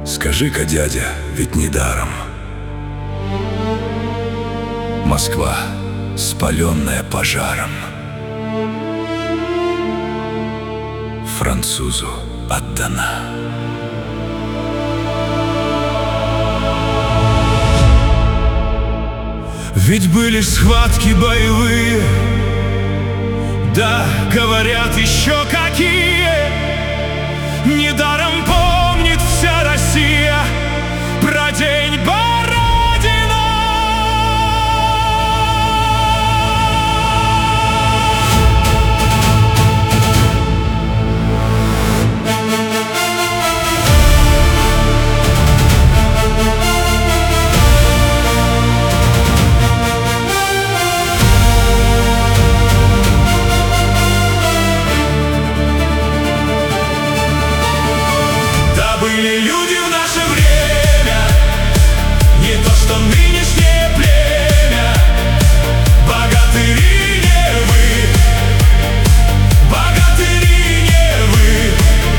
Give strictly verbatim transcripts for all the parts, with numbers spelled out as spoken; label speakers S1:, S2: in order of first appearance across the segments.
S1: Скажи-ка, дядя, ведь недаром Москва, спаленная пожаром, французу отдана.
S2: Ведь были схватки боевые, да, говорят, еще какие. Недаром помнит вся Россия про день Бородина. Были люди в наше время, не то что нынешнее племя. Богатыри не вы, богатыри не вы.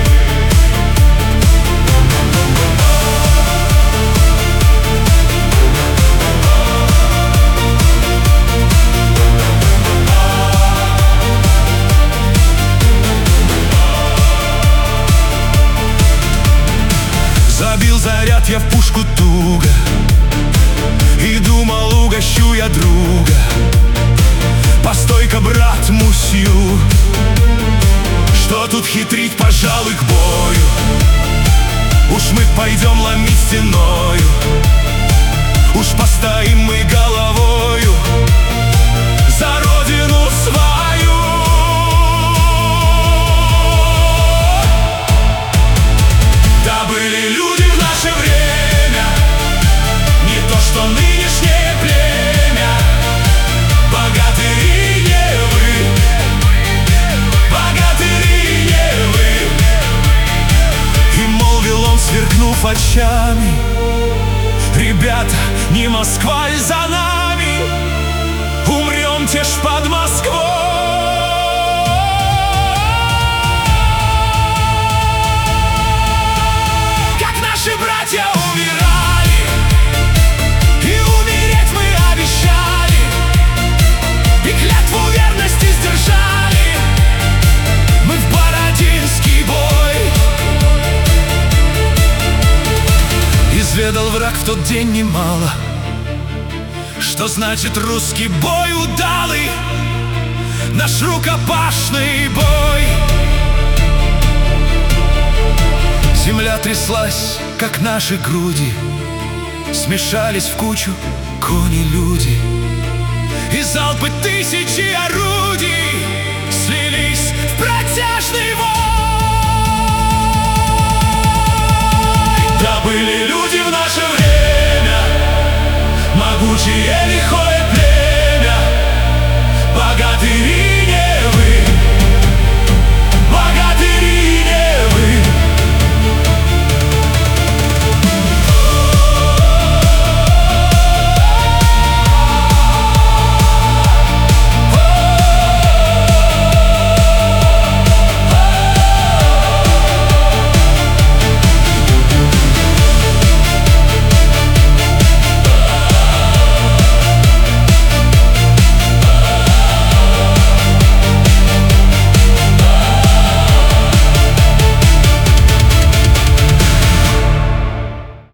S2: Забил заряд я в пушку туго и думал, угощу я друга. Постой-ка, брат, мусью, что тут хитрить, пожалуй, к бою. Уж мы пойдем ломить стеною, уж постоим мы головою за родину свою. Да, были люди в наше время, не то что нынешнее племя. Богатыри не вы, богатыри не вы. И молвил он, сверкнув очами: ребята, не Москва ль за нами, умрем-те ж под Москвой. Братья умирали, и умереть мы обещали, и клятву верности сдержали мы в Бородинский бой. Изведал враг в тот день немало, что значит русский бой удалый, наш рукопашный бой. Земля тряслась, как наши груди, смешались в кучу кони-люди и залпы тысячи орудий.